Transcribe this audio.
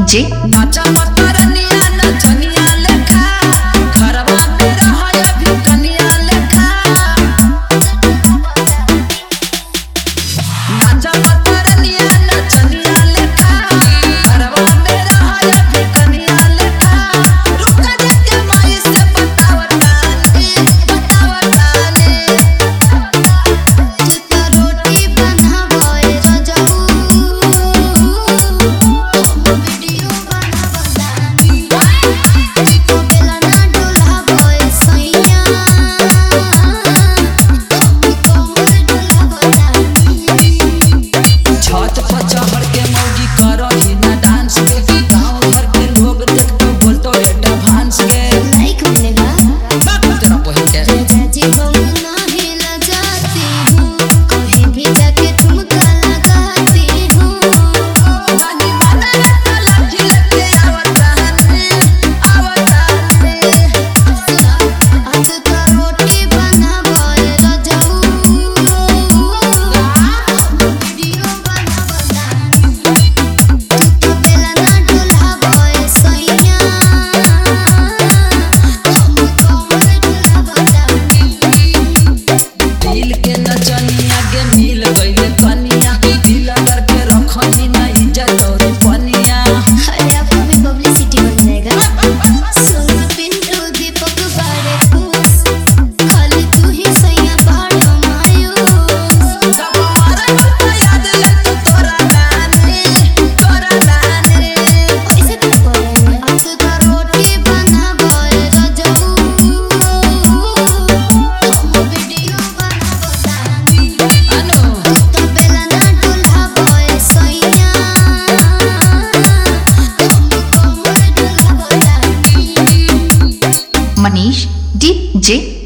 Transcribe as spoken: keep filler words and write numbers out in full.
जे नाचा मत रनिया नचनिया लेखा घरवा में रहय भी कनिया लेखा नाचा मत रनिया नचनिया लेखा घरवा में रहय भी कनिया लेखा रुक जा के माई से बतावतानी बतावतानी चिता रोटी बनावे रजाऊ वीडियो बनावतानी चिको बेला ना डोलावे सैया कोमर डोलावतानी छत पर चढ़ के मौगी करही ना डांस के गांव भर के लोग देख तो बोलतो एडवांस के लाइक मिलेगा तेरा पहिल के जी हम नहीं लजाती हूँ कहीं भी जाके ठुमका लगाती हूँ नानी माना तो लाठी लेके आवतानी आवतानी आज का रोटी बनावे रजाऊ वीडियो बनावतानी चिको बेला ना डोलावे सैया कोमर डोलावतानी दिल के नचनिया के मिल गइले कनिया दिल करके रखनी ना इज्जत और पनिया अरे आपको भी पब्लिसिटी बन जाएगा सुन पिंटू दीपक बारे खुश खाली तू ही सैया बाड़ो मायूस सब हमारा तो याद ले तू तोरा नानी तोरा नानी ऐसे तो बोले आज का रोटी बनावे रजाऊ हम वीडियो बनावतानी अनु चिको बेला ना डोलावे सैया कोमर डोलावतानी मनीष डी जे।